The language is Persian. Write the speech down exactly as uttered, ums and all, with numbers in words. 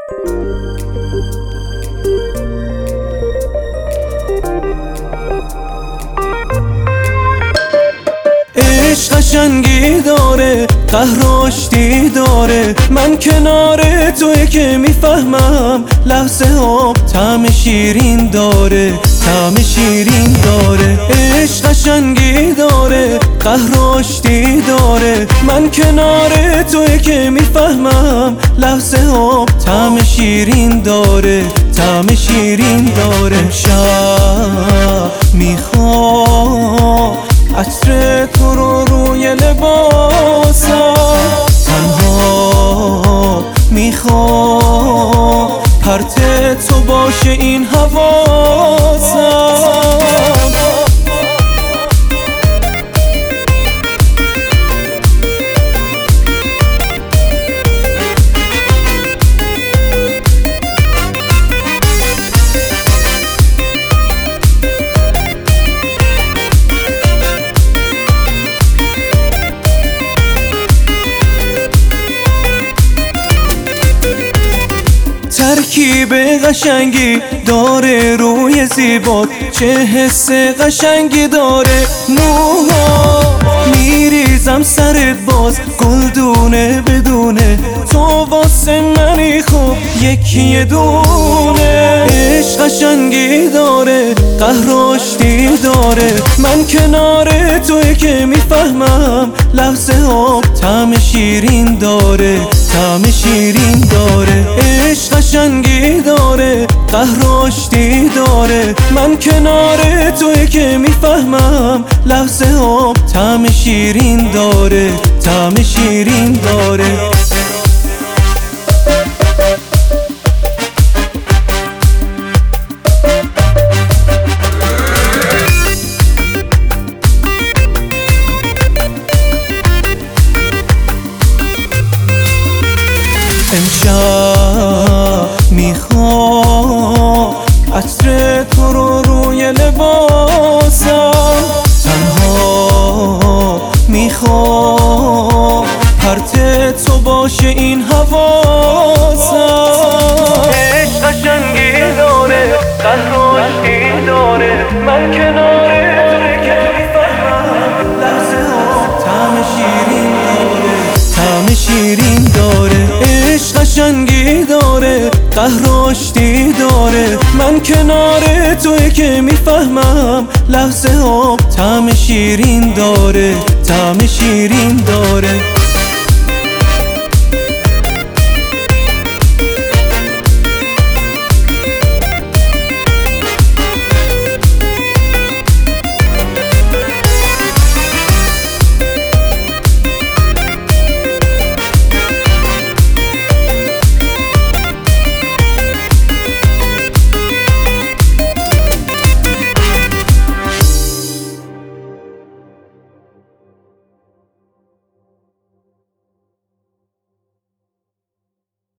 عشق قشنگی داره، قهرشتی داره، من کنار توی که میفهمم لحظه ها طعم شیرین داره، طعم شیرین داره. عشق قشنگی داره، قهرشتی داره، من کنار توی که میفهمم لحظه ها طعم شیرین داره، طعم شیرین داره. امشب میخوام عطر تو رو روی لباسم، تنها میخوام پرت تو باشه این حواسم. ترکیب قشنگی داره روی زیبات، چه حس قشنگی داره. موها میریزم سرت باز گلدونه بدونه، تو واسه منی خوب یکی دونه. عشق قشنگی داره، قهرشتی داره، من کنار توی که میفهمم لحظه ها طعم شیرین داره، طعم شیرین داره. عشق قشنگی داره، قهرشتی داره، من کنار توی که میفهمم لحظه ها طعم شیرین داره، طعم شیرین داره. امشب میخوام عطر تو رو روی لباسم، تنها میخوام پرت تو باشه این حواسم. عشق قشنگی داره، قهرشتی داره، من کنار توی که میفهمم لحظه ها طعم شیرین داره، طعم شیرین داره. عشق قشنگی داره، قهرشتی داره، من کنار توی که میفهمم لحظه ها طعم شیرین داره، طعم شیرین داره.